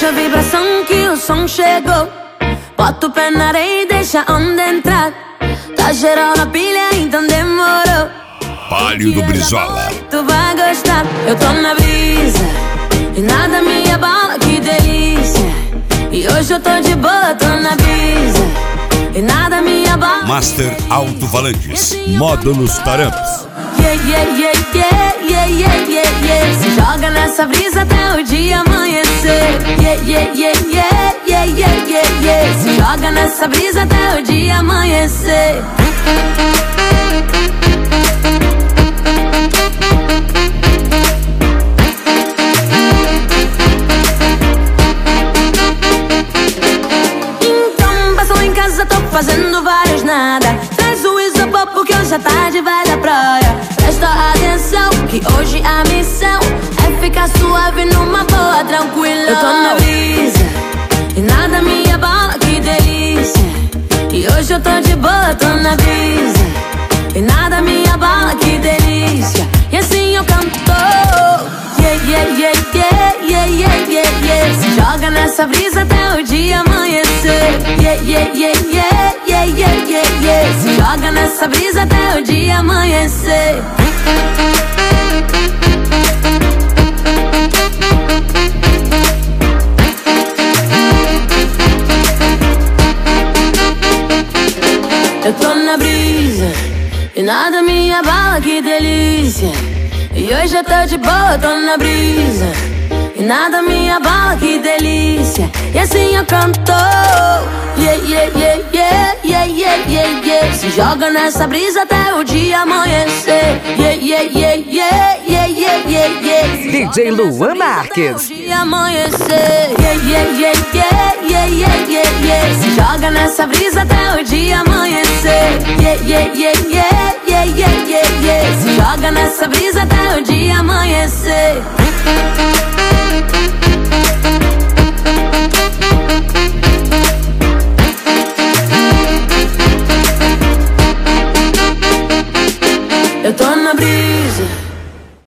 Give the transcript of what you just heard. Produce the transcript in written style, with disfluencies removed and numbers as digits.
Sente a vibração que o som chegou. Bota o pé na areia e deixa a onda entrar. Tá geral na pilha, então demorou. Palio do Brizola. Tu vai gostar. Eu tô na brisa e nada me abala, que delícia. E hoje eu tô de boa, tô na brisa e nada me abala. Master Alto-Falantes, Módulos Taramps. Yeah, yeah, yeah, yeah, yeah, yeah, yeah, yeah. Se joga nessa brisa até o dia amanhecer. Yeah, yeah, yeah, yeah, yeah, yeah, yeah, yeah. Se joga nessa brisa até o dia amanhecer. Então passa lá em casa, tô fazendo vários nada. Traz o isopor porque hoje à tarde vai da praia. Presta atenção que hoje a missão é ficar suave numa boa, tranquila. Eu tô na brisa e nada me abala, que delícia. E hoje eu tô de boa, tô na brisa e nada me abala, que delícia. E assim eu canto. Yeah, yeah, yeah, yeah, yeah, yeah, yeah, yeah. Se joga nessa brisa até o dia amanhecer. Yeah, yeah, yeah, yeah, yeah, yeah, yeah, yeah. Se joga nessa brisa até o dia amanhecer. Eu tô na brisa e nada me abala, que delícia. E hoje eu tô de boa, tô na brisa e nada me abala, que delícia. E assim eu canto. Yeah, yeah, yeah, yeah, yeah, yeah, yeah, yeah. Se joga nessa brisa até o dia amanhecer. Yeah, yeah, yeah, yeah, yeah, yeah, yeah, yeah. DJ Luan Marques. O dia amanhecer. Yeah, yeah, yeah, yeah, yeah, yeah, yeah, yeah. Se joga nessa brisa até o dia amanhecer.